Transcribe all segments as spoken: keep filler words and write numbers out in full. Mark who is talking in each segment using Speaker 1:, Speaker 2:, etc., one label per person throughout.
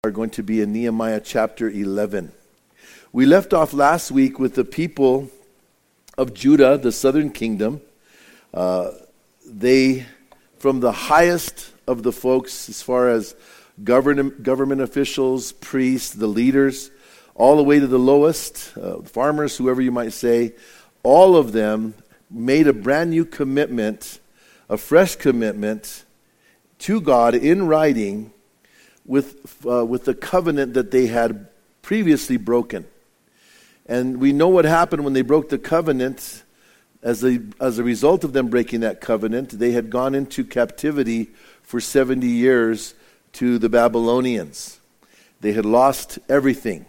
Speaker 1: Are going to be in Nehemiah chapter eleven. We left off last week with the people of Judah, the southern kingdom. Uh, they, from the highest of the folks, as far as government, government officials, priests, the leaders, all the way to the lowest, uh, farmers, whoever you might say, all of them made a brand new commitment, a fresh commitment to God in writing, with uh, with the covenant that they had previously broken. And we know what happened when they broke the covenant. As a, as a result of them breaking that covenant, they had gone into captivity for seventy years to the Babylonians. They had lost everything.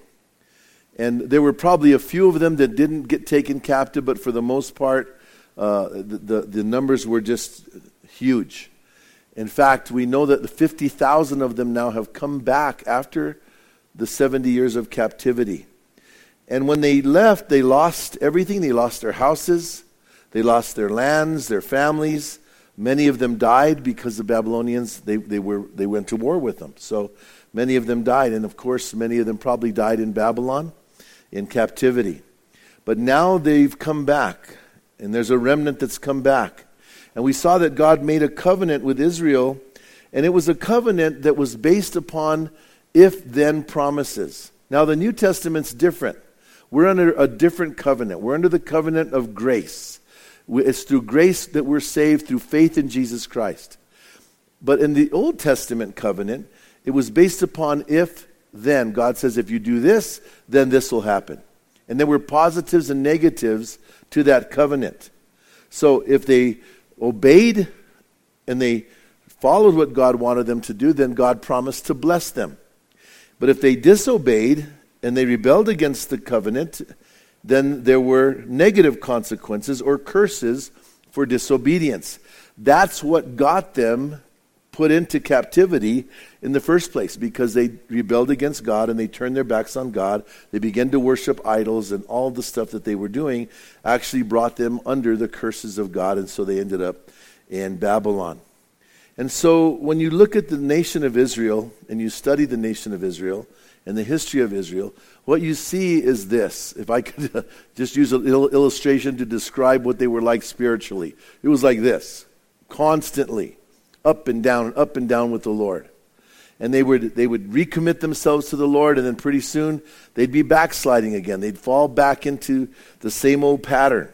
Speaker 1: And there were probably a few of them that didn't get taken captive, but for the most part, uh, the, the, the numbers were just huge. In fact, we know that the fifty thousand of them now have come back after the seventy years of captivity. And when they left, they lost everything. They lost their houses. They lost their lands, their families. Many of them died because the Babylonians, they, they were they went to war with them. So many of them died. And of course, many of them probably died in Babylon in captivity. But now they've come back. And there's a remnant that's come back. And we saw that God made a covenant with Israel, and it was a covenant that was based upon if-then promises. Now, the New Testament's different. We're under a different covenant. We're under the covenant of grace. It's through grace that we're saved through faith in Jesus Christ. But in the Old Testament covenant, it was based upon if-then. God says, if you do this, then this will happen. And there were positives and negatives to that covenant. So if they obeyed and they followed what God wanted them to do, then God promised to bless them. But if they disobeyed and they rebelled against the covenant, then there were negative consequences or curses for disobedience. That's what got them put into captivity in the first place, because they rebelled against God and they turned their backs on God. They began to worship idols, and all the stuff that they were doing actually brought them under the curses of God, and so they ended up in Babylon. And so when you look at the nation of Israel and you study the nation of Israel and the history of Israel, what you see is this. If I could just use an illustration to describe what they were like spiritually, it was like this: constantly up and down, up and down with the Lord. And they would they would recommit themselves to the Lord, and then pretty soon they'd be backsliding again. They'd fall back into the same old pattern.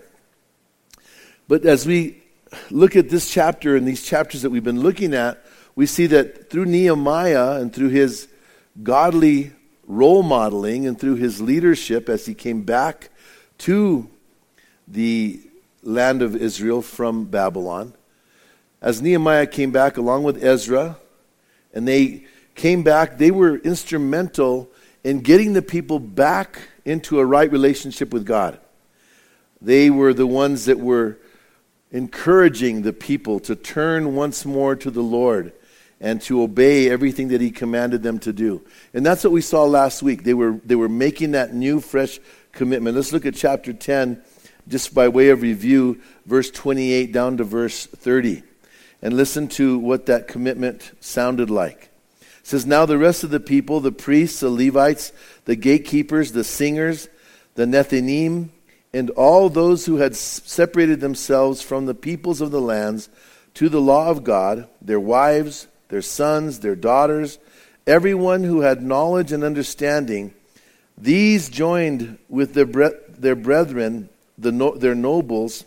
Speaker 1: But as we look at this chapter and these chapters that we've been looking at, we see that through Nehemiah and through his godly role modeling and through his leadership as he came back to the land of Israel from Babylon, as Nehemiah came back along with Ezra, and they came back, they were instrumental in getting the people back into a right relationship with God. They were the ones that were encouraging the people to turn once more to the Lord and to obey everything that he commanded them to do. And that's what we saw last week. They were they were making that new, fresh commitment. Let's look at chapter ten, just by way of review, verse twenty-eight down to verse thirty. And listen to what that commitment sounded like. It says, now the rest of the people, the priests, the Levites, the gatekeepers, the singers, the Nethinim, and all those who had separated themselves from the peoples of the lands to the law of God, their wives, their sons, their daughters, everyone who had knowledge and understanding, these joined with their, bre- their brethren, the no- their nobles,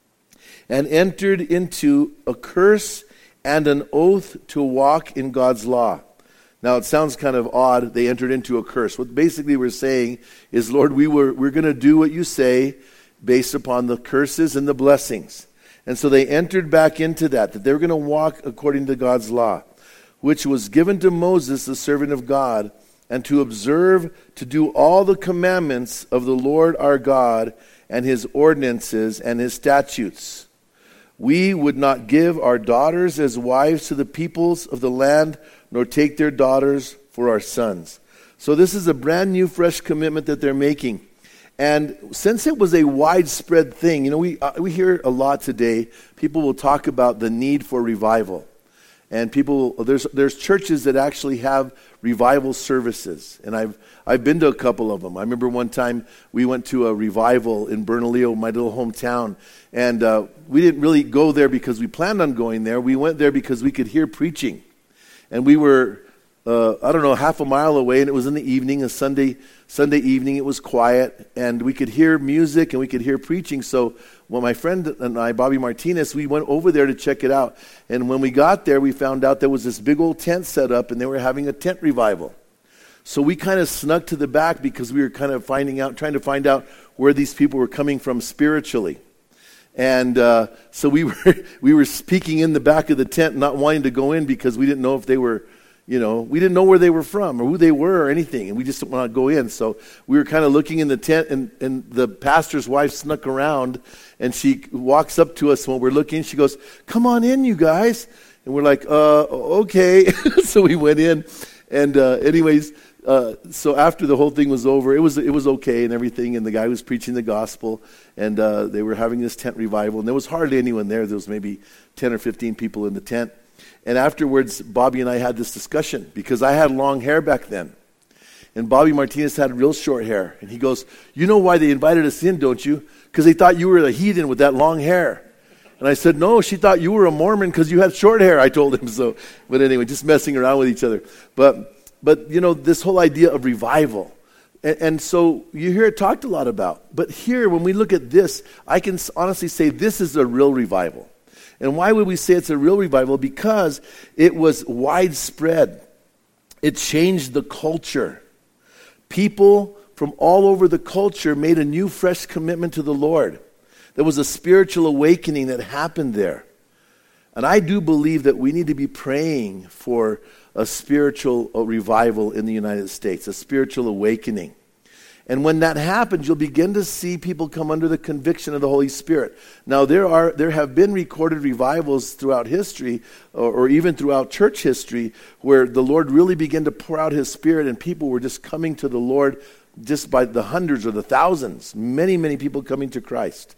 Speaker 1: and entered into a curse and an oath to walk in God's law. Now, it sounds kind of odd, they entered into a curse. What basically we're saying is, Lord, we were, we're going to do what you say based upon the curses and the blessings. And so they entered back into that, that they were going to walk according to God's law, which was given to Moses, the servant of God, and to observe, to do all the commandments of the Lord our God and his ordinances and his statutes. We would not give our daughters as wives to the peoples of the land, nor take their daughters for our sons. So this is a brand new, fresh commitment that they're making. And since it was a widespread thing, you know, we uh, we hear a lot today, people will talk about the need for revival. And people, there's there's churches that actually have revival services, and I've I've been to a couple of them. I remember one time we went to a revival in Bernalillo, my little hometown, and uh, we didn't really go there because we planned on going there. We went there because we could hear preaching, and we were uh, I don't know half a mile away, and it was in the evening, a Sunday Sunday evening. It was quiet, and we could hear music and we could hear preaching. So, well, my friend and I, Bobby Martinez, we went over there to check it out. And when we got there, we found out there was this big old tent set up, and they were having a tent revival. So we kind of snuck to the back because we were kind of finding out, trying to find out where these people were coming from spiritually. And uh, so we were we were speaking in the back of the tent, not wanting to go in because we didn't know if they were, you know, we didn't know where they were from or who they were or anything, and we just didn't want to go in. So we were kind of looking in the tent, and, and the pastor's wife snuck around, and she walks up to us when we're looking. She goes, "Come on in, you guys." And we're like, uh, okay. So we went in, and uh, anyways, uh, so after the whole thing was over, it was it was okay and everything, and the guy was preaching the gospel, and uh, they were having this tent revival, and there was hardly anyone there. There was maybe ten or fifteen people in the tent. And afterwards, Bobby and I had this discussion because I had long hair back then. And Bobby Martinez had real short hair. And he goes, "You know why they invited us in, don't you? Because they thought you were a heathen with that long hair." And I said, "No, she thought you were a Mormon because you had short hair," I told him. So, but anyway, just messing around with each other. But, but you know, this whole idea of revival. And, and so you hear it talked a lot about. But here, when we look at this, I can honestly say this is a real revival. And why would we say it's a real revival? Because it was widespread. It changed the culture. People from all over the culture made a new, fresh commitment to the Lord. There was a spiritual awakening that happened there. And I do believe that we need to be praying for a spiritual revival in the United States, a spiritual awakening. And when that happens, you'll begin to see people come under the conviction of the Holy Spirit. Now, there are there have been recorded revivals throughout history, or, or even throughout church history, where the Lord really began to pour out His Spirit, and people were just coming to the Lord just by the hundreds or the thousands. Many, many people coming to Christ.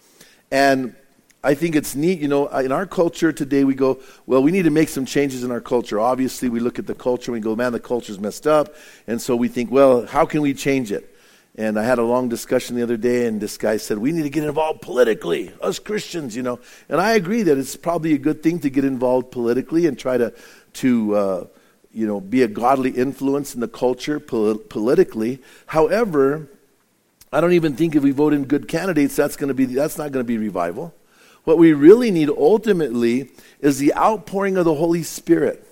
Speaker 1: And I think it's neat, you know, in our culture today we go, well, we need to make some changes in our culture. Obviously, we look at the culture and we go, man, the culture's messed up. And so we think, well, how can we change it? And I had a long discussion the other day, and this guy said, we need to get involved politically, us Christians, you know. And I agree that it's probably a good thing to get involved politically and try to, to uh, you know, be a godly influence in the culture pol- politically. However, I don't even think if we vote in good candidates, that's going to be that's not going to be revival. What we really need ultimately is the outpouring of the Holy Spirit,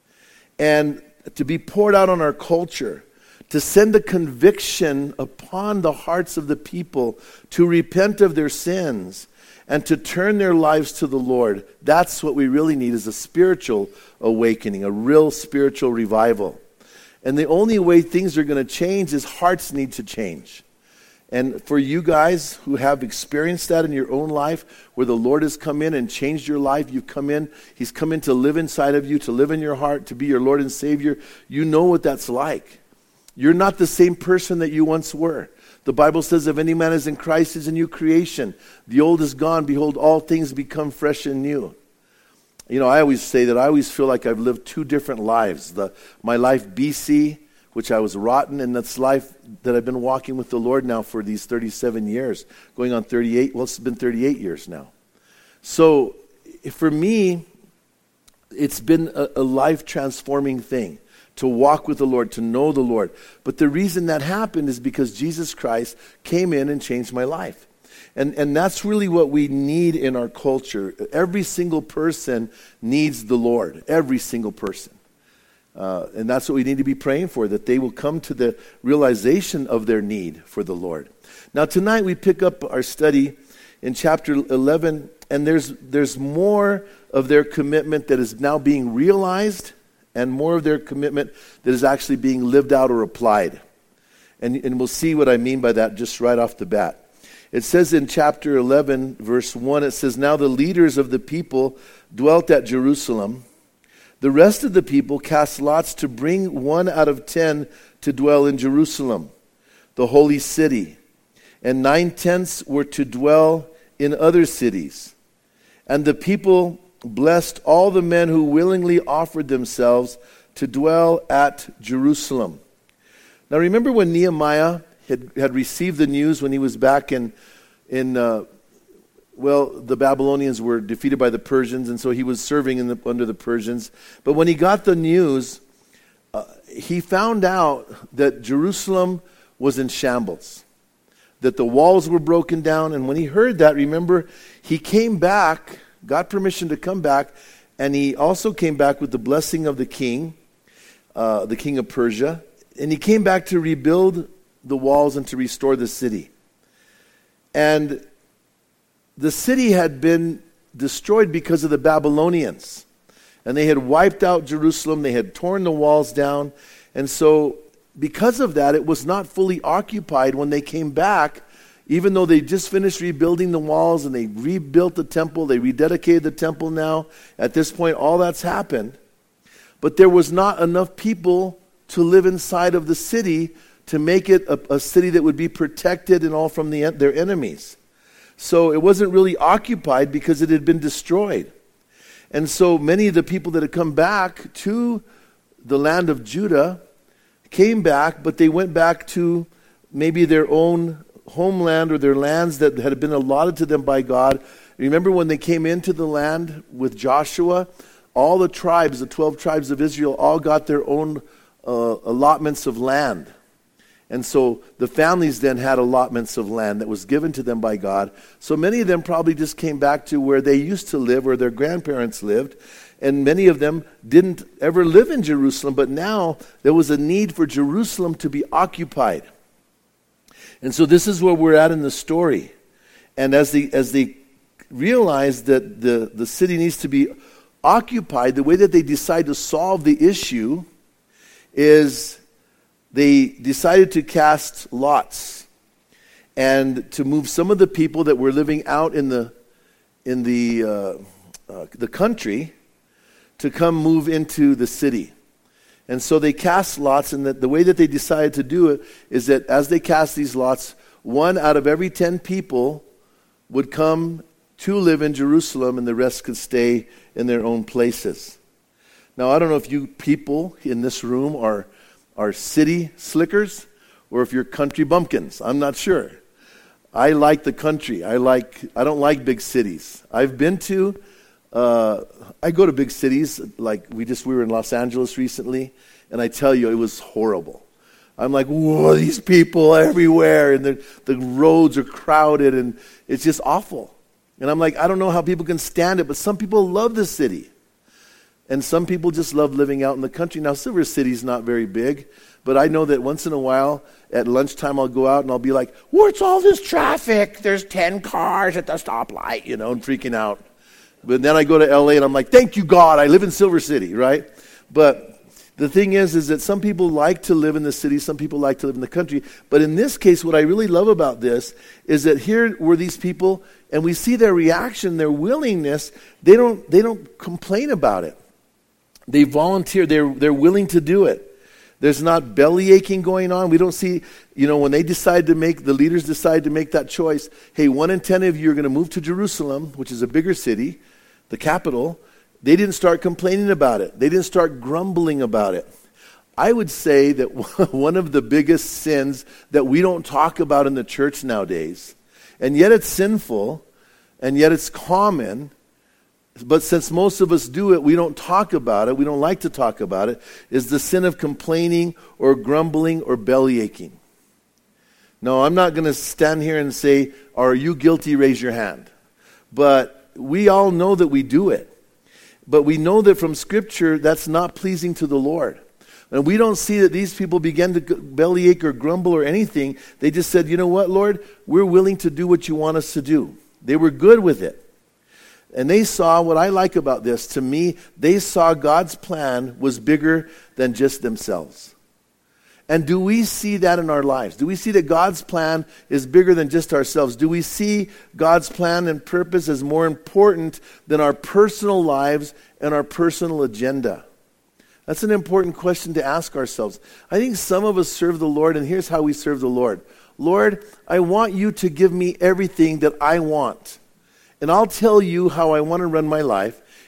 Speaker 1: and to be poured out on our culture, to send a conviction upon the hearts of the people to repent of their sins and to turn their lives to the Lord. That's what we really need, is a spiritual awakening, a real spiritual revival. And the only way things are going to change is hearts need to change. And for you guys who have experienced that in your own life, where the Lord has come in and changed your life, you've come in, He's come in to live inside of you, to live in your heart, to be your Lord and Savior, you know what that's like. You're not the same person that you once were. The Bible says, if any man is in Christ, is a new creation. The old is gone. Behold, all things become fresh and new. You know, I always say that I always feel like I've lived two different lives. The, my life B C, which I was rotten, and that's life that I've been walking with the Lord now for these thirty-seven years, going on thirty-eight. Well, it's been thirty-eight years now. So for me, it's been a, a life-transforming thing to walk with the Lord, to know the Lord. But the reason that happened is because Jesus Christ came in and changed my life. And and that's really what we need in our culture. Every single person needs the Lord. Every single person. Uh, and that's what we need to be praying for, that they will come to the realization of their need for the Lord. Now tonight we pick up our study in chapter eleven, and there's there's more of their commitment that is now being realized, and more of their commitment that is actually being lived out or applied. And, and we'll see what I mean by that just right off the bat. It says in chapter eleven, verse one, it says, now the leaders of the people dwelt at Jerusalem. The rest of the people cast lots to bring one out of ten to dwell in Jerusalem, the holy city. And nine tenths were to dwell in other cities. And the people blessed all the men who willingly offered themselves to dwell at Jerusalem. Now remember when Nehemiah had, had received the news when he was back in, in uh, well, the Babylonians were defeated by the Persians, and so he was serving in the, under the Persians. But when he got the news, uh, he found out that Jerusalem was in shambles, that the walls were broken down. And when he heard that, remember, he came back, got permission to come back, and he also came back with the blessing of the king, uh, the king of Persia, and he came back to rebuild the walls and to restore the city. And the city had been destroyed because of the Babylonians, and they had wiped out Jerusalem. They had torn the walls down, and so because of that, it was not fully occupied when they came back. Even though they just finished rebuilding the walls and they rebuilt the temple, they rededicated the temple now. At this point, all that's happened. But there was not enough people to live inside of the city to make it a, a city that would be protected and all from the, their enemies. So it wasn't really occupied because it had been destroyed. And so many of the people that had come back to the land of Judah came back, but they went back to maybe their own homeland or their lands that had been allotted to them by God. Remember when they came into the land with Joshua, all the tribes, the twelve tribes of Israel, all got their own uh, allotments of land. And so the families then had allotments of land that was given to them by God. So many of them probably just came back to where they used to live, where their grandparents lived. And many of them didn't ever live in Jerusalem, but now there was a need for Jerusalem to be occupied. And so this is where we're at in the story. And as they, as they realize that the, the city needs to be occupied, the way that they decide to solve the issue is they decided to cast lots and to move some of the people that were living out in the in the uh, uh, the country to come move into the city. And so they cast lots, and the, the way that they decided to do it is that as they cast these lots, one out of every ten people would come to live in Jerusalem, and the rest could stay in their own places. Now, I don't know if you people in this room are are city slickers or if you're country bumpkins. I'm not sure. I like the country. I like. I don't like big cities. I've been to Uh, I go to big cities, like we just we were in Los Angeles recently, and I tell you, it was horrible. I'm like, whoa, these people everywhere, and the, the roads are crowded, and it's just awful. And I'm like, I don't know how people can stand it, but some people love the city. And some people just love living out in the country. Now, Silver City's not very big, but I know that once in a while, at lunchtime, I'll go out and I'll be like, what's all this traffic? There's ten cars at the stoplight, you know, and freaking out. But then I go to L A and I'm like, thank you, God, I live in Silver City, right? But the thing is, is that some people like to live in the city, some people like to live in the country. But in this case, what I really love about this is that here were these people, and we see their reaction, their willingness. They don't, they don't complain about it. They volunteer. They're, they're willing to do it. There's not belly aching going on. We don't see, you know, when they decide to make, the leaders decide to make that choice, hey, one in ten of you are going to move to Jerusalem, which is a bigger city, the capital. They didn't start complaining about it. They didn't start grumbling about it. I would say that one of the biggest sins that we don't talk about in the church nowadays, and yet it's sinful, and yet it's common, but since most of us do it, we don't talk about it, we don't like to talk about it, is the sin of complaining or grumbling or belly aching. No, I'm not going to stand here and say, are you guilty? Raise your hand. But we all know that we do it. But we know that from Scripture, that's not pleasing to the Lord. And we don't see that these people began to bellyache or grumble or anything. They just said, you know what, Lord? We're willing to do what you want us to do. They were good with it. And they saw, what I like about this, to me, they saw God's plan was bigger than just themselves. And do we see that in our lives? Do we see that God's plan is bigger than just ourselves? Do we see God's plan and purpose as more important than our personal lives and our personal agenda? That's an important question to ask ourselves. I think some of us serve the Lord, and here's how we serve the Lord. Lord, I want you to give me everything that I want. And I'll tell you how I want to run my life.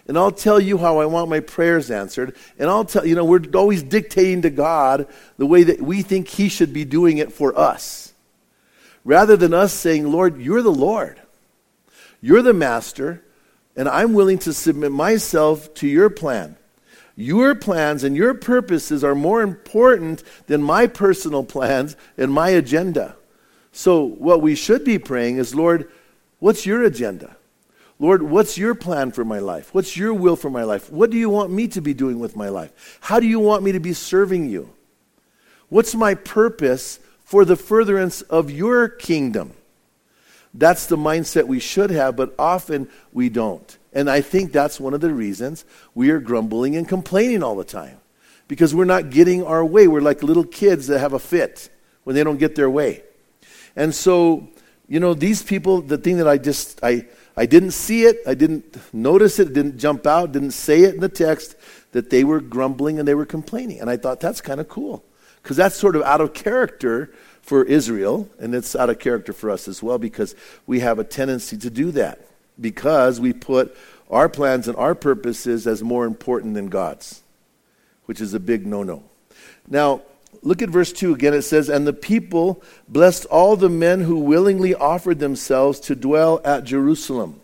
Speaker 1: and I'll tell you how I want my prayers answered, and I'll tell, you know, we're always dictating to God the way that we think he should be doing it for us. Rather than us saying, Lord, you're the Lord. You're the master, and I'm willing to submit myself to your plan. Your plans and your purposes are more important than my personal plans and my agenda. So what we should be praying is, Lord, what's your agenda? Lord, what's your plan for my life? What's your will for my life? What do you want me to be doing with my life? How do you want me to be serving you? What's my purpose for the furtherance of your kingdom? That's the mindset we should have, but often we don't. And I think that's one of the reasons we are grumbling and complaining all the time. Because we're not getting our way. We're like little kids that have a fit when they don't get their way. And so, you know, these people, the thing that I just, I, I didn't see it, I didn't notice it, didn't jump out, didn't say it in the text, that they were grumbling and they were complaining. And I thought, that's kind of cool. Because that's sort of out of character for Israel, and it's out of character for us as well, because we have a tendency to do that. Because we put our plans and our purposes as more important than God's, which is a big no-no. Now, look at verse two again. It says, and the people blessed all the men who willingly offered themselves to dwell at Jerusalem.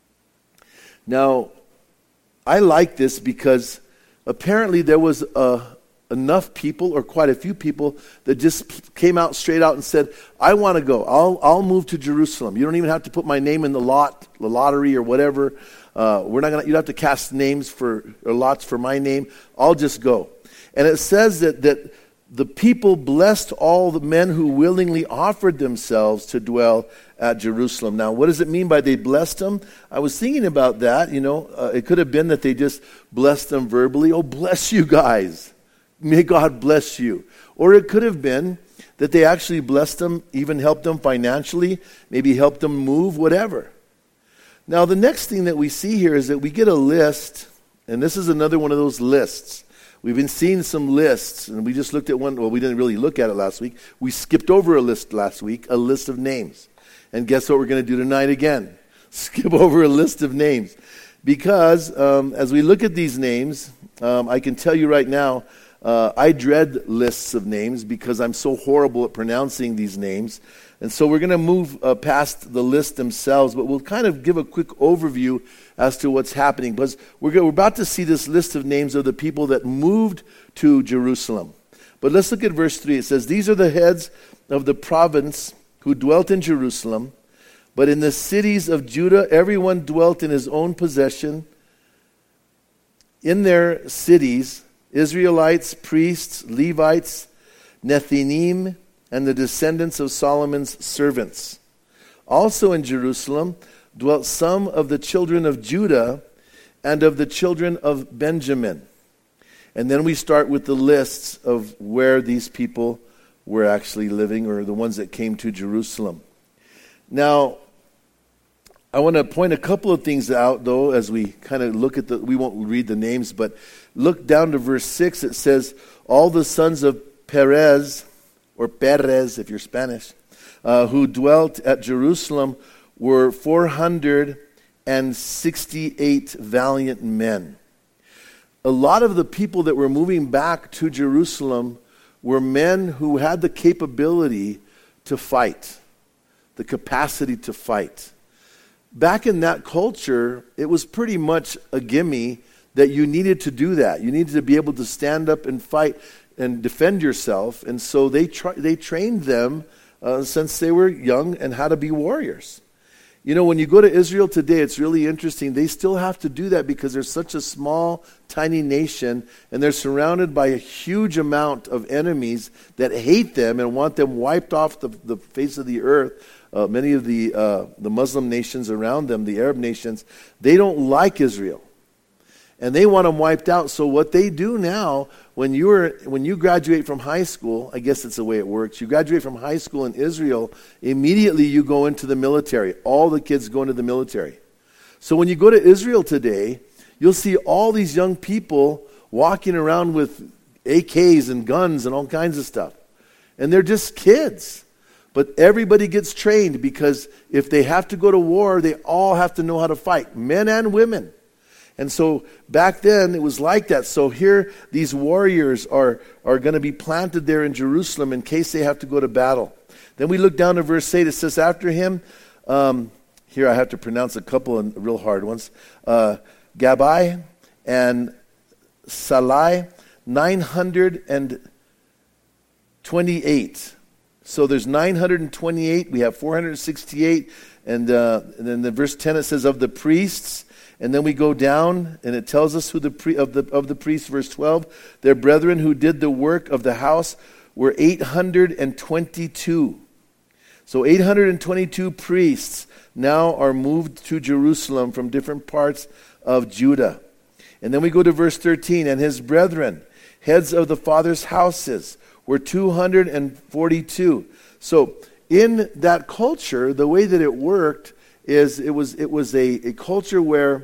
Speaker 1: Now, I like this because apparently there was a enough people, or quite a few people, that just came out straight out and said, I want to go. I'll I'll move to Jerusalem. You don't even have to put my name in the lot, the lottery or whatever. Uh, we're not gonna. You don't have to cast names for or lots for my name. I'll just go. And it says that that the people blessed all the men who willingly offered themselves to dwell at Jerusalem. Now, what does it mean by they blessed them? I was thinking about that. You know, uh, it could have been that they just blessed them verbally. Oh, bless you guys. May God bless you. Or it could have been that they actually blessed them, even helped them financially, maybe helped them move, whatever. Now, the next thing that we see here is that we get a list, and this is another one of those lists. We've been seeing some lists, and we just looked at one. Well, we didn't really look at it last week. We skipped over a list last week, a list of names. And guess what we're going to do tonight again? Skip over a list of names. Because um, as we look at these names, um, I can tell you right now, Uh, I dread lists of names because I'm so horrible at pronouncing these names. And so we're going to move uh, past the list themselves, but we'll kind of give a quick overview as to what's happening. Because we're, go- we're about to see this list of names of the people that moved to Jerusalem. But let's look at verse three. It says, these are the heads of the province who dwelt in Jerusalem, but in the cities of Judah everyone dwelt in his own possession. In their cities, Israelites, priests, Levites, Nethinim, and the descendants of Solomon's servants. Also in Jerusalem dwelt some of the children of Judah and of the children of Benjamin. And then we start with the lists of where these people were actually living, or the ones that came to Jerusalem. Now, I want to point a couple of things out, though, as we kind of look at the, we won't read the names, but look down to verse six. It says, all the sons of Perez, or Perez if you're Spanish, uh, who dwelt at Jerusalem were four hundred sixty-eight valiant men. A lot of the people that were moving back to Jerusalem were men who had the capability to fight, the capacity to fight. Back in that culture, it was pretty much a gimme that you needed to do that. You needed to be able to stand up and fight and defend yourself. And so they tra- they trained them uh, since they were young and how to be warriors. You know, when you go to Israel today, it's really interesting. They still have to do that because they're such a small, tiny nation, and they're surrounded by a huge amount of enemies that hate them and want them wiped off the, the face of the earth. Uh, many of the uh, the Muslim nations around them, the Arab nations, they don't like Israel, and they want them wiped out. So what they do now, when you're when you graduate from high school, I guess it's the way it works. You graduate from high school in Israel, immediately you go into the military. All the kids go into the military. So when you go to Israel today, you'll see all these young people walking around with A Ks and guns and all kinds of stuff, and they're just kids. But everybody gets trained because if they have to go to war, they all have to know how to fight, men and women. And so back then it was like that. So here these warriors are, are going to be planted there in Jerusalem in case they have to go to battle. Then we look down to verse eight. It says, after him, um, here I have to pronounce a couple of real hard ones, uh, Gabai and Salai, nine hundred twenty-eight. So there's nine hundred twenty-eight. We have four hundred sixty-eight. And, uh, and then the verse ten, it says of the priests. And then we go down, and it tells us who the pre- of the of the priests. Verse twelve, their brethren who did the work of the house were eight hundred twenty-two. So eight hundred twenty-two priests now are moved to Jerusalem from different parts of Judah. And then we go to verse thirteen, and his brethren, heads of the fathers' houses, were two hundred forty-two. So in that culture, the way that it worked is it was it was a, a culture where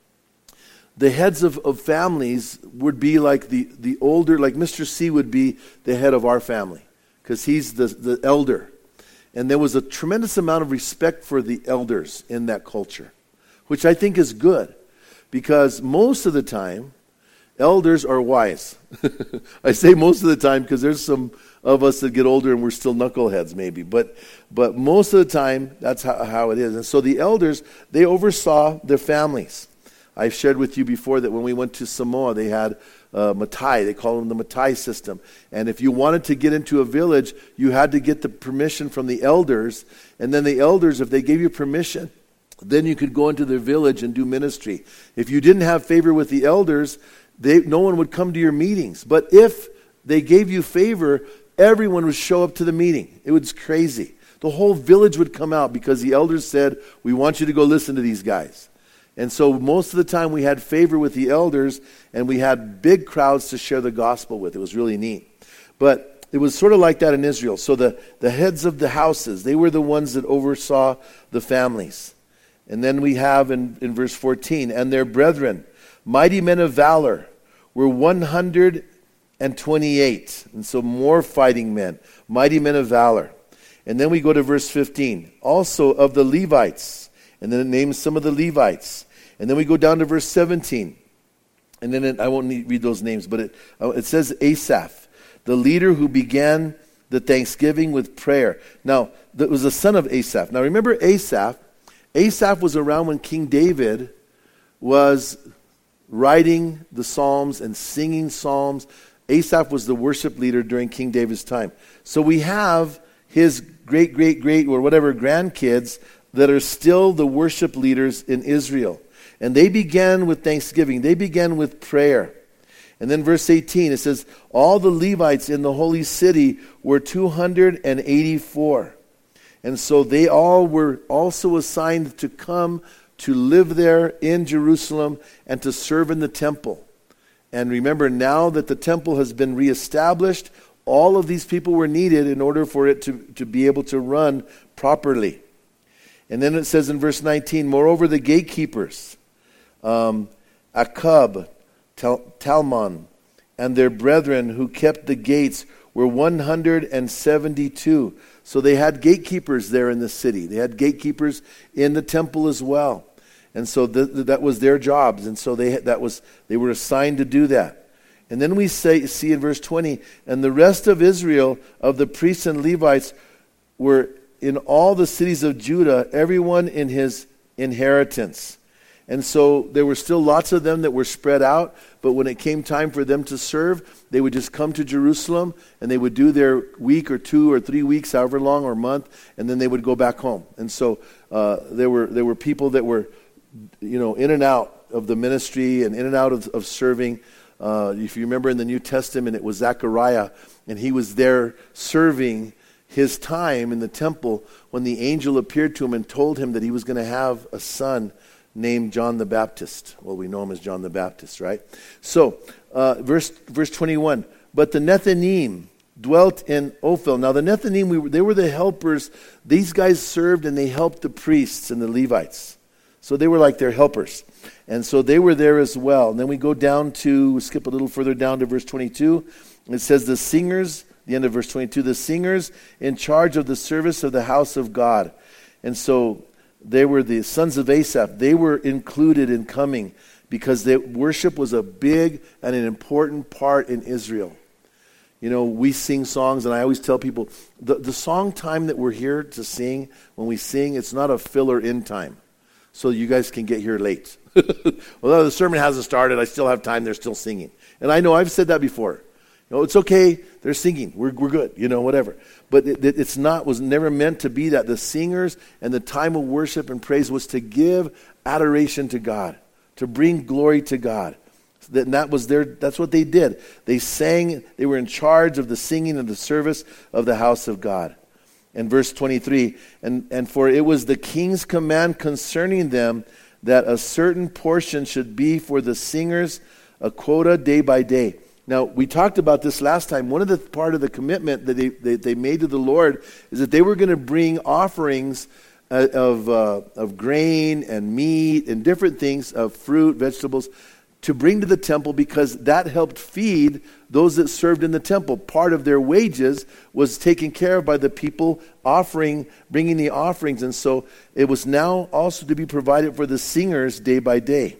Speaker 1: the heads of, of families would be like the, the older, like Mister C would be the head of our family, because he's the, the elder. And there was a tremendous amount of respect for the elders in that culture, which I think is good, because most of the time, elders are wise. I say most of the time because there's some of us that get older and we're still knuckleheads maybe. But but most of the time, that's how, how it is. And so the elders, they oversaw their families. I've shared with you before that when we went to Samoa, they had uh, Matai. They call them the Matai system. And if you wanted to get into a village, you had to get the permission from the elders. And then the elders, if they gave you permission, then you could go into their village and do ministry. If you didn't have favor with the elders, They, no one would come to your meetings. But if they gave you favor, everyone would show up to the meeting. It was crazy. The whole village would come out because the elders said, we want you to go listen to these guys. And so most of the time we had favor with the elders, and we had big crowds to share the gospel with. It was really neat. But it was sort of like that in Israel. So the, the heads of the houses, they were the ones that oversaw the families. And then we have in, in verse fourteen, and their brethren, mighty men of valor, were one hundred twenty-eight. And so more fighting men, mighty men of valor. And then we go to verse fifteen. Also of the Levites. And then it names some of the Levites. And then we go down to verse seventeen. And then it, I won't need, read those names, but it, it says Asaph, the leader who began the thanksgiving with prayer. Now, that was the son of Asaph. Now remember Asaph. Asaph was around when King David was writing the Psalms and singing Psalms. Asaph was the worship leader during King David's time. So we have his great, great, great, or whatever grandkids that are still the worship leaders in Israel. And they began with thanksgiving. They began with prayer. And then verse eighteen, it says, all the Levites in the holy city were two hundred eighty-four. And so they all were also assigned to come to live there in Jerusalem and to serve in the temple. And remember, now that the temple has been reestablished, all of these people were needed in order for it to, to be able to run properly. And then it says in verse nineteen, moreover, the gatekeepers, um, Akub, Tal- Talmon, and their brethren who kept the gates were one hundred seventy-two. So they had gatekeepers there in the city. They had gatekeepers in the temple as well. And so th- that was their jobs. And so they that was they were assigned to do that. And then we say, see in verse twenty, and the rest of Israel, of the priests and Levites, were in all the cities of Judah, everyone in his inheritance. And so there were still lots of them that were spread out, but when it came time for them to serve, they would just come to Jerusalem, and they would do their week or two or three weeks, however long, or month, and then they would go back home. And so uh, there were there were people that were, you know, in and out of the ministry and in and out of, of serving. Uh, if you remember in the New Testament, it was Zechariah, and he was there serving his time in the temple when the angel appeared to him and told him that he was going to have a son named John the Baptist. Well, we know him as John the Baptist, right? So, uh, verse verse twenty-one, but the Nethinim dwelt in Ophel. Now, the Nethinim, we were, they were the helpers. These guys served and they helped the priests and the Levites. So they were like their helpers. And so they were there as well. And then we go down to, we skip a little further down to verse twenty-two. It says the singers, the end of verse twenty-two, the singers in charge of the service of the house of God. And so they were the sons of Asaph. They were included in coming because the worship was a big and an important part in Israel. You know, we sing songs, and I always tell people, the, the song time that we're here to sing, when we sing, it's not a filler in time, so you guys can get here late. Although the sermon hasn't started, I still have time, they're still singing. And I know I've said that before. You know, it's okay, they're singing, we're we're good, you know, whatever. But it, it, it's not, was never meant to be that. The singers and the time of worship and praise was to give adoration to God, to bring glory to God. And that was their, that's what they did. They sang, they were in charge of the singing and the service of the house of God. And verse twenty-three, and, and for it was the king's command concerning them that a certain portion should be for the singers, a quota day by day. Now, we talked about this last time. One of the part of the commitment that they, they, they made to the Lord is that they were going to bring offerings uh, of, uh, of grain and meat and different things, of fruit, vegetables, to bring to the temple, because that helped feed those that served in the temple. Part of their wages was taken care of by the people offering, bringing the offerings. And so it was now also to be provided for the singers day by day.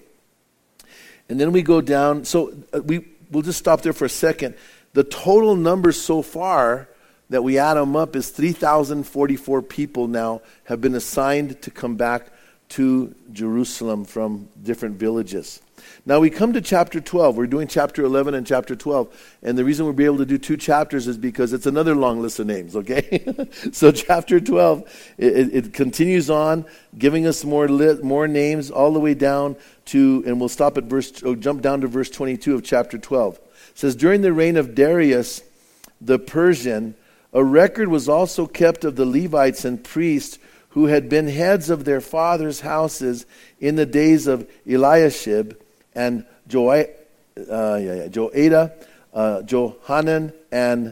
Speaker 1: And then we go down. So uh, we... We'll just stop there for a second. The total number so far that we add them up is three thousand forty-four people now have been assigned to come back to Jerusalem from different villages. Now we come to chapter twelve. We're doing chapter eleven and chapter twelve. And the reason we'll be able to do two chapters is because it's another long list of names, okay? So chapter twelve, it, it continues on, giving us more li- more names all the way down to, and we'll stop at verse, oh, jump down to verse twenty-two of chapter twelve. It says, during the reign of Darius the Persian, a record was also kept of the Levites and priests who had been heads of their fathers' houses in the days of Eliashib and Jo- uh, yeah, yeah, Joada, uh, Johanan, and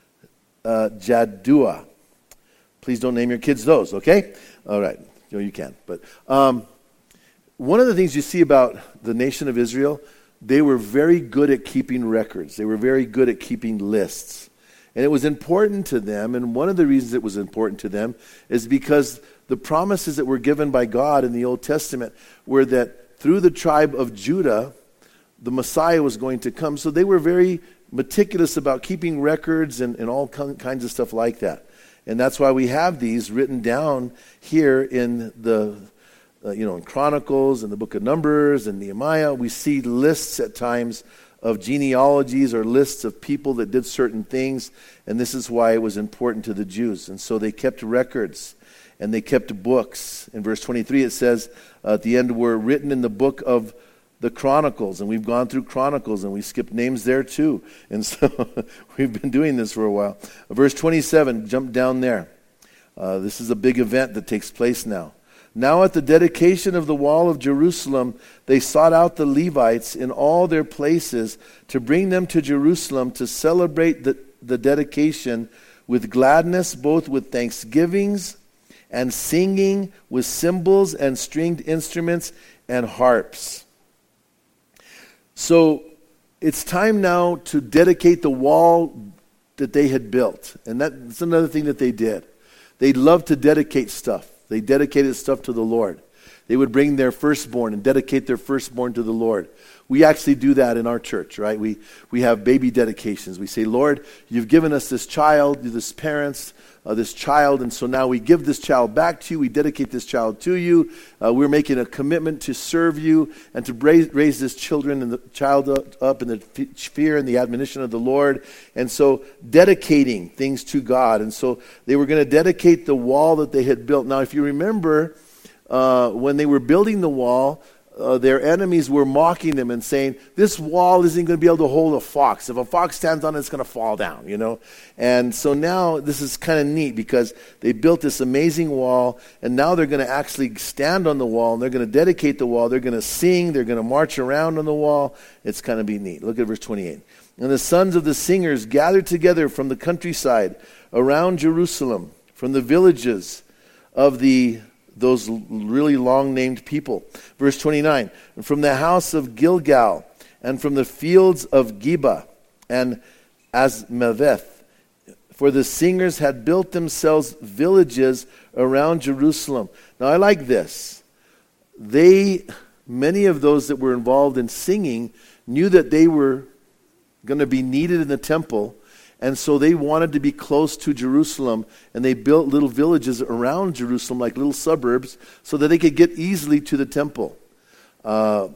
Speaker 1: uh, Jaddua. Please don't name your kids those, okay? All right. No, you can. But um, one of the things you see about the nation of Israel, they were very good at keeping records. They were very good at keeping lists. And it was important to them, and one of the reasons it was important to them is because the promises that were given by God in the Old Testament were that through the tribe of Judah, the Messiah was going to come. So they were very meticulous about keeping records and, and all kinds of stuff like that. And that's why we have these written down here in the, uh, you know, in Chronicles and the book of Numbers and Nehemiah. We see lists at times of genealogies or lists of people that did certain things. And this is why it was important to the Jews. And so they kept records and they kept books. In verse twenty-three it says, uh, at the end, were written in the book of the Chronicles. And we've gone through Chronicles and we skipped names there too. And so we've been doing this for a while. Verse twenty-seven, jump down there. Uh, this is a big event that takes place now. Now at the dedication of the wall of Jerusalem, they sought out the Levites in all their places to bring them to Jerusalem to celebrate the, the dedication with gladness, both with thanksgivings and singing, with cymbals and stringed instruments and harps. So it's time now to dedicate the wall that they had built. And that's another thing that they did. They loved to dedicate stuff. They dedicated stuff to the Lord. They would bring their firstborn and dedicate their firstborn to the Lord. We actually do that in our church, right? We we have baby dedications. We say, Lord, you've given us this child, this parents, uh, this child, and so now we give this child back to you. We dedicate this child to you. Uh, we're making a commitment to serve you and to raise, raise this children and the child up, up in the fear and the admonition of the Lord. And so dedicating things to God. And so they were going to dedicate the wall that they had built. Now, if you remember, uh, when they were building the wall, Uh, their enemies were mocking them and saying, this wall isn't going to be able to hold a fox. If a fox stands on it, it's going to fall down, you know. And so now this is kind of neat because they built this amazing wall, and now they're going to actually stand on the wall, and they're going to dedicate the wall. They're going to sing. They're going to march around on the wall. It's kind of be neat. Look at verse twenty-eight. And the sons of the singers gathered together from the countryside around Jerusalem, from the villages of the those really long-named people. Verse twenty-nine, and from the house of Gilgal, and from the fields of Geba, and Azmaveth, for the singers had built themselves villages around Jerusalem. Now I like this. They many of those that were involved in singing knew that they were going to be needed in the temple, and so they wanted to be close to Jerusalem, and they built little villages around Jerusalem, like little suburbs, so that they could get easily to the temple. Uh,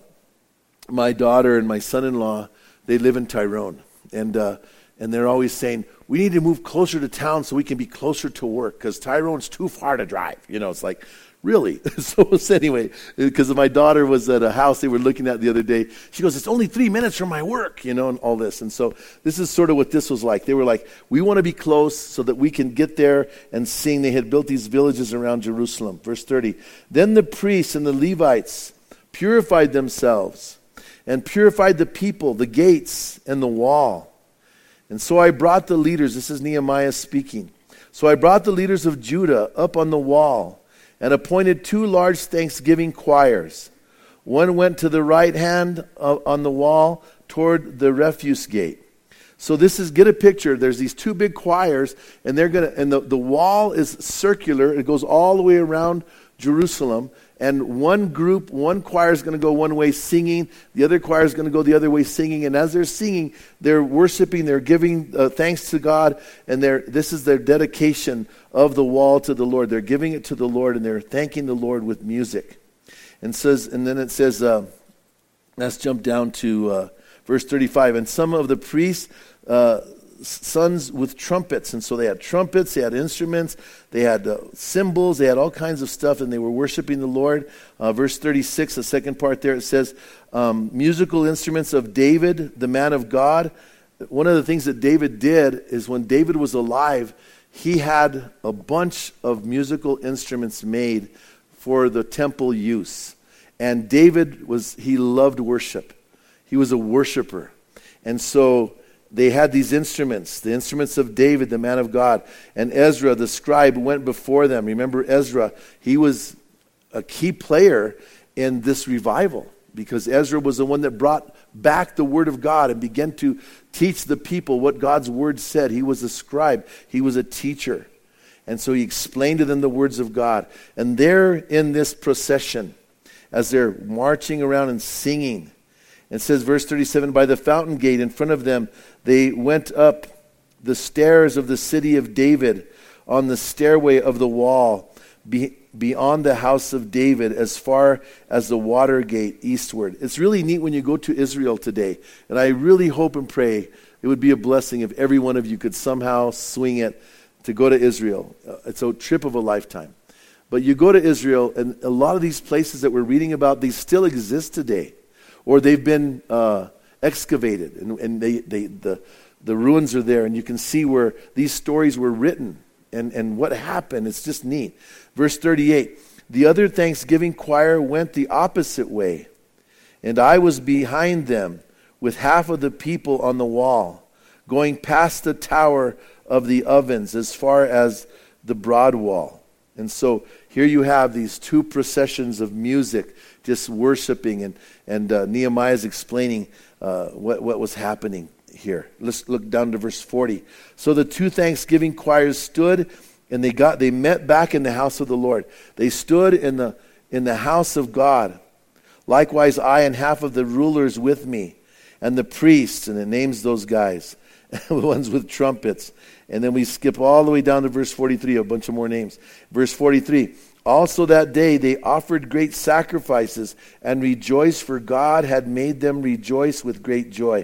Speaker 1: my daughter and my son-in-law, they live in Tyrone, and uh, and they're always saying, we need to move closer to town so we can be closer to work, because Tyrone's too far to drive. You know, it's like, really? so, so anyway, because my daughter was at a house they were looking at the other day. She goes, it's only three minutes from my work, you know, and all this. And so this is sort of what this was like. They were like, we want to be close so that we can get there and sing. They had built these villages around Jerusalem. Verse thirty, then the priests and the Levites purified themselves and purified the people, the gates, and the wall. And so I brought the leaders, this is Nehemiah speaking. So I brought the leaders of Judah up on the wall and appointed two large thanksgiving choirs. One went to the right hand on the wall toward the refuse gate. So this is, get a picture, there's these two big choirs, and they're gonna, and the, the wall is circular, it goes all the way around Jerusalem, and one group, one choir is going to go one way singing, the other choir is going to go the other way singing, and as they're singing, they're worshiping, they're giving uh, thanks to God, and they're, this is their dedication of the wall to the Lord. They're giving it to the Lord, and they're thanking the Lord with music. And says, and then it says, uh, let's jump down to uh, verse thirty-five, and some of the priests, uh, sons with trumpets, and so they had trumpets, they had instruments, they had uh, cymbals, they had all kinds of stuff, and they were worshiping the Lord. Uh, verse thirty-six, the second part there, it says, um, musical instruments of David, the man of God. One of the things that David did is when David was alive, he had a bunch of musical instruments made for the temple use. And David was, he loved worship. He was a worshiper. And so they had these instruments, the instruments of David, the man of God. And Ezra, the scribe, went before them. Remember Ezra, he was a key player in this revival because Ezra was the one that brought back the word of God and began to teach the people what God's word said. He was a scribe. He was a teacher. And so he explained to them the words of God. And they're in this procession as they're marching around and singing. It says, verse thirty-seven, by the fountain gate in front of them, they went up the stairs of the city of David on the stairway of the wall be, beyond the house of David as far as the water gate eastward. It's really neat when you go to Israel today. And I really hope and pray it would be a blessing if every one of you could somehow swing it to go to Israel. Uh, it's a trip of a lifetime. But you go to Israel, and a lot of these places that we're reading about, they still exist today. Or they've been uh, excavated, and, and they, they, the, the ruins are there, and you can see where these stories were written and, and what happened. It's just neat. Verse thirty-eight, the other Thanksgiving choir went the opposite way, and I was behind them with half of the people on the wall, going past the tower of the ovens as far as the broad wall. And so here you have these two processions of music just worshiping, and, and uh, Nehemiah is explaining uh, what, what was happening here. Let's look down to verse forty. So the two Thanksgiving choirs stood, and they got they met back in the house of the Lord. They stood in the in the house of God. Likewise, I and half of the rulers with me, and the priests, and it names those guys, the ones with trumpets. And then we skip all the way down to verse forty-three, a bunch of more names. Verse forty-three, also that day they offered great sacrifices and rejoiced, for God had made them rejoice with great joy.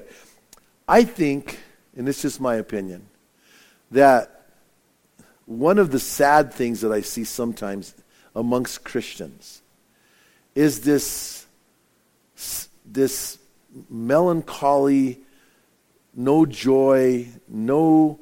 Speaker 1: I think, and it's just my opinion, that one of the sad things that I see sometimes amongst Christians is this, this melancholy, no joy, no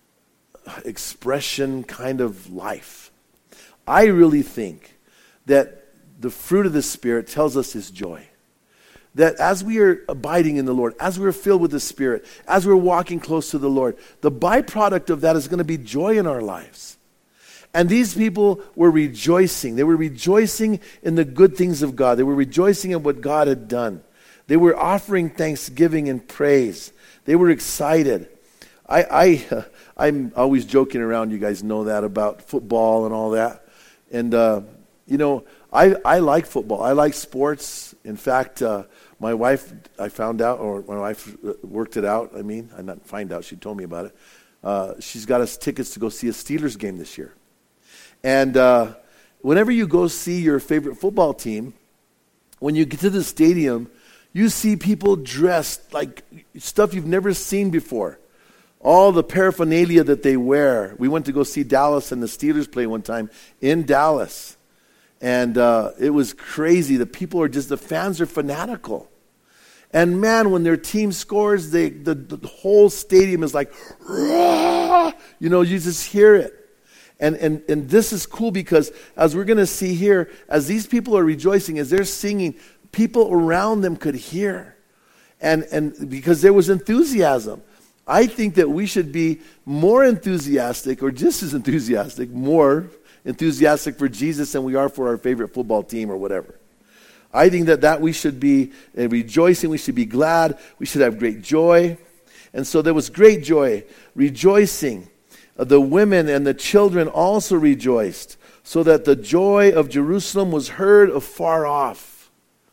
Speaker 1: expression kind of life. I really think that the fruit of the Spirit tells us His joy. That as we are abiding in the Lord, as we're filled with the Spirit, as we're walking close to the Lord, the byproduct of that is going to be joy in our lives. And these people were rejoicing. They were rejoicing in the good things of God. They were rejoicing in what God had done. They were offering thanksgiving and praise. They were excited. I, I, uh, I'm always joking around, you guys know that, about football and all that. And uh, you know, I, I like football. I like sports. In fact, uh, my wife, I found out, or my wife worked it out, I mean, I not find out, she told me about it. Uh, she's got us tickets to go see a Steelers game this year. And uh, whenever you go see your favorite football team, when you get to the stadium, you see people dressed like stuff you've never seen before. All the paraphernalia that they wear. We went to go see Dallas and the Steelers play one time in Dallas. And uh, it was crazy. The people are just, the fans are fanatical. And man, when their team scores, they, the, the whole stadium is like, rah! You know, you just hear it. And, and, and this is cool because as we're going to see here, as these people are rejoicing, as they're singing, people around them could hear. And, and because there was enthusiasm. I think that we should be more enthusiastic, or just as enthusiastic, more enthusiastic for Jesus than we are for our favorite football team or whatever. I think that, that we should be uh, rejoicing, we should be glad, we should have great joy. And so there was great joy, rejoicing. Uh, the women and the children also rejoiced, so that the joy of Jerusalem was heard afar off.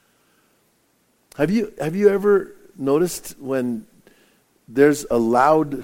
Speaker 1: Have you, have you ever noticed when there's a loud,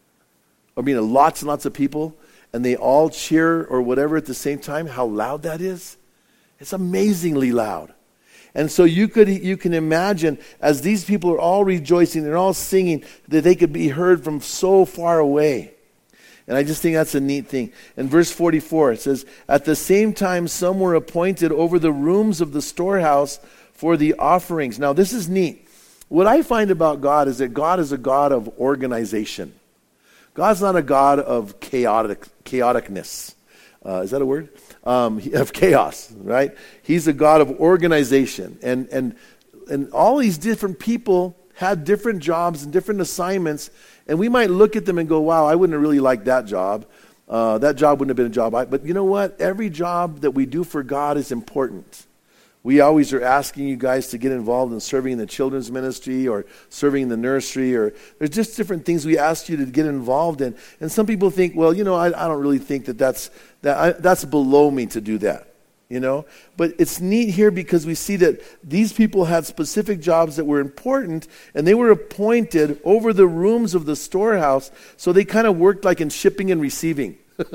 Speaker 1: I mean lots and lots of people, and they all cheer or whatever at the same time, how loud that is? It's amazingly loud. And so you could you can imagine, as these people are all rejoicing, they're all singing, that they could be heard from so far away. And I just think that's a neat thing. In verse forty-four, it says, at the same time some were appointed over the rooms of the storehouse for the offerings. Now this is neat. What I find about God is that God is a God of organization. God's not a God of chaotic chaoticness. Uh, is that a word? Um, of chaos, right? He's a God of organization. And, and, and all these different people had different jobs and different assignments. And we might look at them and go, wow, I wouldn't have really liked that job. Uh, that job wouldn't have been a job. I, but you know what? Every job that we do for God is important. We always are asking you guys to get involved in serving in the children's ministry or serving in the nursery, or there's just different things we ask you to get involved in. And some people think, well, you know, I, I don't really think that that's, that I, that's below me to do that, you know. But it's neat here because we see that these people had specific jobs that were important, and they were appointed over the rooms of the storehouse, so they kind of worked like in shipping and receiving.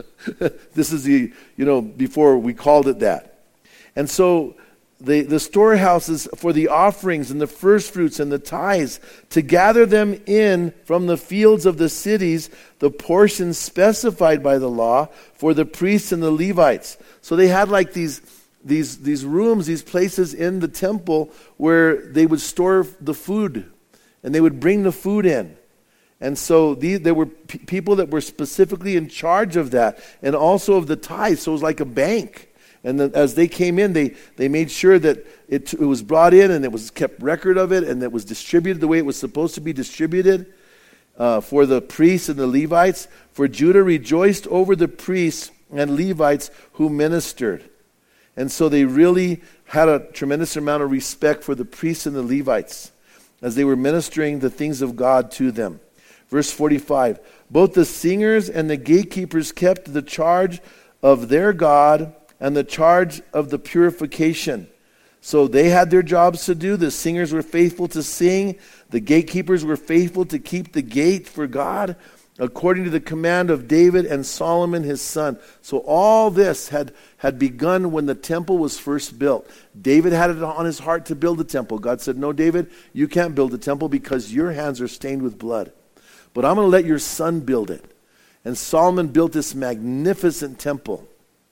Speaker 1: This is the, you know, before we called it that. And so The, the storehouses for the offerings and the first fruits and the tithes, to gather them in from the fields of the cities, the portions specified by the law for the priests and the Levites. So they had like these, these, these rooms, these places in the temple where they would store the food and they would bring the food in. And so these, there were p- people that were specifically in charge of that, and also of the tithes. So it was like a bank. And then as they came in, they, they made sure that it, it was brought in and it was kept record of it, and it was distributed the way it was supposed to be distributed uh, for the priests and the Levites. For Judah rejoiced over the priests and Levites who ministered. And so they really had a tremendous amount of respect for the priests and the Levites as they were ministering the things of God to them. Verse forty-five, both the singers and the gatekeepers kept the charge of their God and the charge of the purification. So they had their jobs to do. The singers were faithful to sing. The gatekeepers were faithful to keep the gate for God, according to the command of David and Solomon his son. So all this had, had begun when the temple was first built. David had it on his heart to build the temple. God said, no, David, you can't build the temple because your hands are stained with blood. But I'm going to let your son build it. And Solomon built this magnificent temple.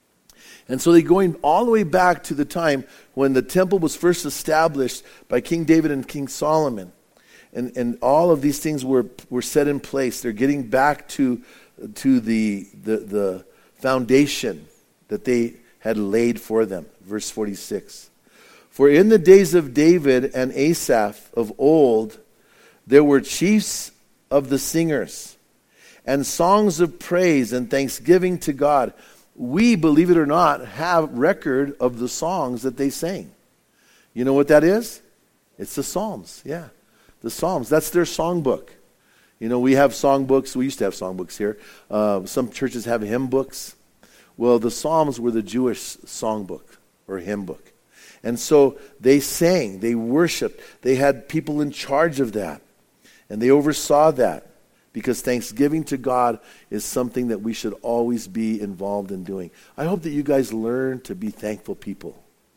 Speaker 1: And so they're going all the way back to the time when the temple was first established by King David and King Solomon. And, and all of these things were, were set in place. They're getting back to, to the, the, the foundation that they had laid for them. Verse forty-six. For in the days of David and Asaph of old, there were chiefs of the singers, and songs of praise and thanksgiving to God. We, believe it or not, have record of the songs that they sang. You know what that is? It's the Psalms, yeah. The Psalms, that's their songbook. You know, we have songbooks. We used to have songbooks here. Uh, some churches have hymn books. Well, the Psalms were the Jewish songbook. or hymn book. And so they sang, they worshiped, they had people in charge of that, and they oversaw that, because thanksgiving to God is something that we should always be involved in doing. I hope that you guys learn to be thankful people.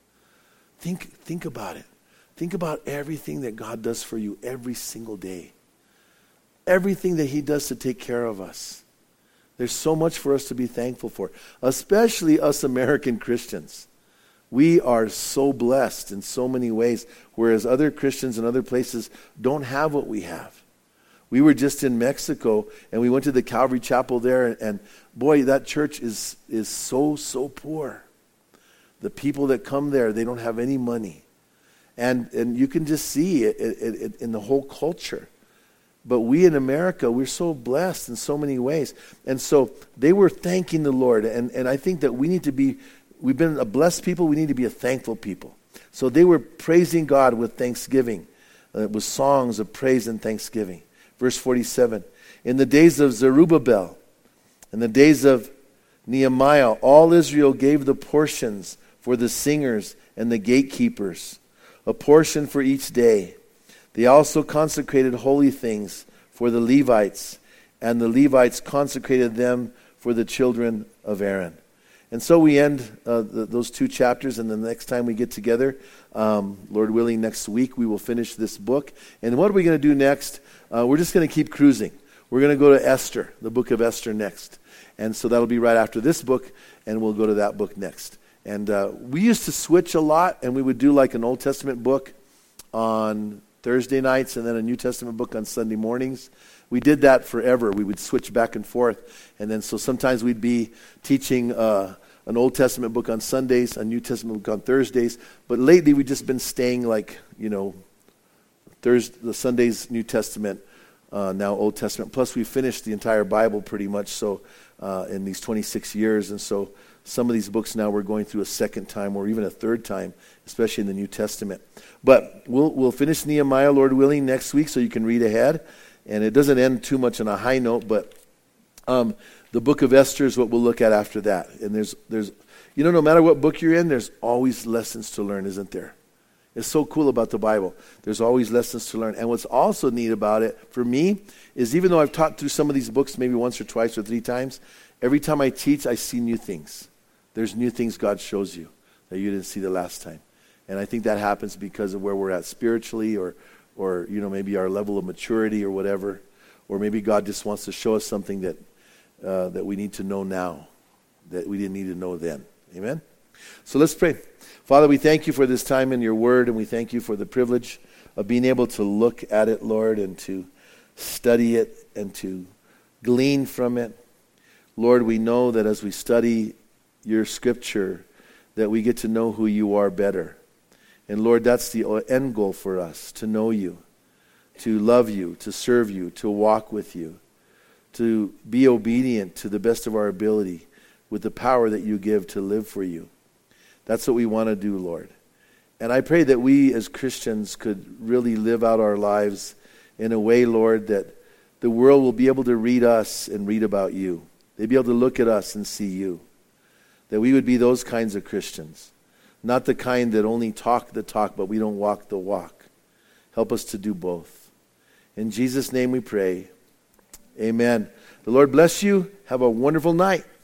Speaker 1: Think, think about it. Think about everything that God does for you every single day. Everything that he does to take care of us. There's so much for us to be thankful for, especially us American Christians. We are so blessed in so many ways, whereas other Christians in other places don't have what we have. We were just in Mexico, and we went to the Calvary Chapel there, and, and boy, that church is is so, so poor. The people that come there, they don't have any money. And and you can just see it, it, it in the whole culture. But we in America, we're so blessed in so many ways. And so they were thanking the Lord, and, and I think that we need to be, we've been a blessed people, we need to be a thankful people. So they were praising God with thanksgiving, uh, with songs of praise and thanksgiving. Verse forty-seven, in the days of Zerubbabel, in the days of Nehemiah, all Israel gave the portions for the singers and the gatekeepers, a portion for each day. They also consecrated holy things for the Levites, and the Levites consecrated them for the children of Aaron. And so we end uh, the, those two chapters, and the next time we get together, um, Lord willing, next week, we will finish this book. And what are we going to do next? Uh, we're just going to keep cruising. We're going to go to Esther, the book of Esther next. And so that'll be right after this book, and we'll go to that book next. And uh, we used to switch a lot, and we would do like an Old Testament book on Thursday nights and then a New Testament book on Sunday mornings. We did that forever. We would switch back and forth. And then so sometimes we'd be teaching uh, an Old Testament book on Sundays, a New Testament book on Thursdays. But lately we've just been staying like, you know, Thursday, the Sundays, New Testament, uh, now Old Testament. Plus we finished the entire Bible pretty much so uh, in these twenty-six years. And so some of these books now we're going through a second time or even a third time, especially in the New Testament. But we'll we'll finish Nehemiah, Lord willing, next week so you can read ahead. And it doesn't end too much on a high note, but um, the book of Esther is what we'll look at after that. And there's, there's, you know, no matter what book you're in, there's always lessons to learn, isn't there? It's so cool about the Bible. There's always lessons to learn. And what's also neat about it, for me, is even though I've taught through some of these books maybe once or twice or three times, every time I teach, I see new things. There's new things God shows you that you didn't see the last time. And I think that happens because of where we're at spiritually or, or you know, maybe our level of maturity or whatever. Or maybe God just wants to show us something that uh, that we need to know now that we didn't need to know then. Amen? So let's pray. Father, we thank you for this time in your word, and we thank you for the privilege of being able to look at it, Lord, and to study it and to glean from it. Lord, we know that as we study your scripture, that we get to know who you are better. And Lord, that's the end goal for us, to know you, to love you, to serve you, to walk with you, to be obedient to the best of our ability with the power that you give to live for you. That's what we want to do, Lord. And I pray that we as Christians could really live out our lives in a way, Lord, that the world will be able to read us and read about you. They'd be able to look at us and see you. That we would be those kinds of Christians. Not the kind that only talk the talk, but we don't walk the walk. Help us to do both. In Jesus' name we pray. Amen. The Lord bless you. Have a wonderful night.